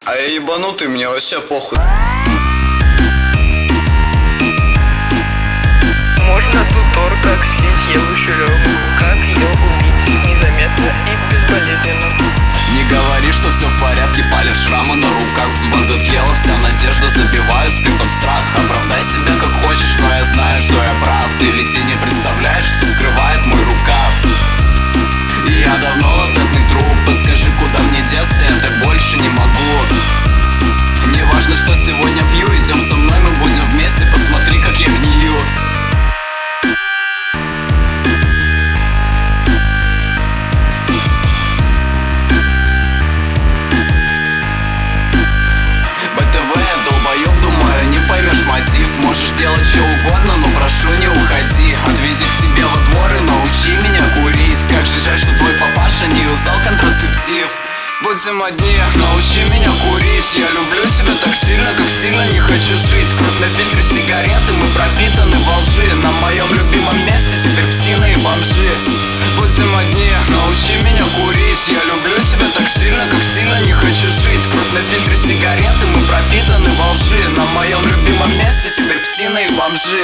А я ебанутый, мне вообще похуй. Можно тутор, как слить елущую легу, как ее убить незаметно и безболезненно. Не говори, что все в порядке, палят шрамы на руках. В зубах докела вся надежда, забиваю спиртом страх. Оправдай себя как хочешь, но я знаю, что я прав. Ты ведь и не представляешь, что скрывает мой рукав. И я давно латентный труп, подскажи, куда мне деться, я так больше не могу. Не важно, что сегодня пью, идем со мной, мы будем вместе, посмотри, как я гнию. Можешь делать что угодно, но прошу, не уходи. Отведи к себе во двор и научи меня курить. Как же жаль, что твой папаша не usал контрацептив. Будем одни, научи меня курить. Я люблю тебя так сильно, как сильно не хочу жить. Кровь на фильтре сигареты, мы пропитаны во лжи. На моем любимом месте теперь псины и бомжи. Будем одни, научи меня курить. Я люблю тебя так сильно, как сильно не хочу жить. Кровь на фильтре сигареты, мы пропитаны во лжи. На моем любимом месте теперь псины и бомжи.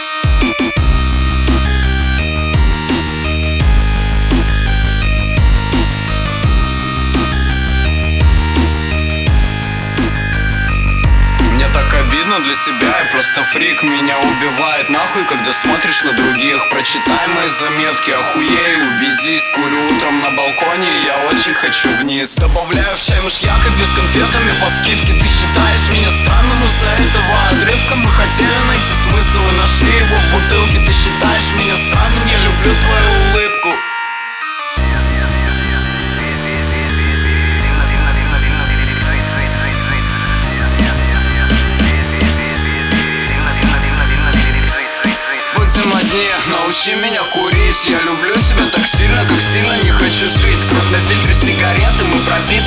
Для себя я просто фрик, меня убивает нахуй, когда смотришь на других. Прочитай мои заметки, охуею, убедись. Курю утром на балконе, я очень хочу вниз. Добавляю в чай мышьяк и пью с конфетами по скидке. Ты считаешь меня странным из-за этого отрывка? Мы хотели найти смысл и нашли его в бутылке. Ты считаешь меня странным, я люблю твою улыбку. Научи меня курить. Я люблю тебя так сильно, как сильно не хочу жить. Кровь на фильтре сигареты, мы пропитаны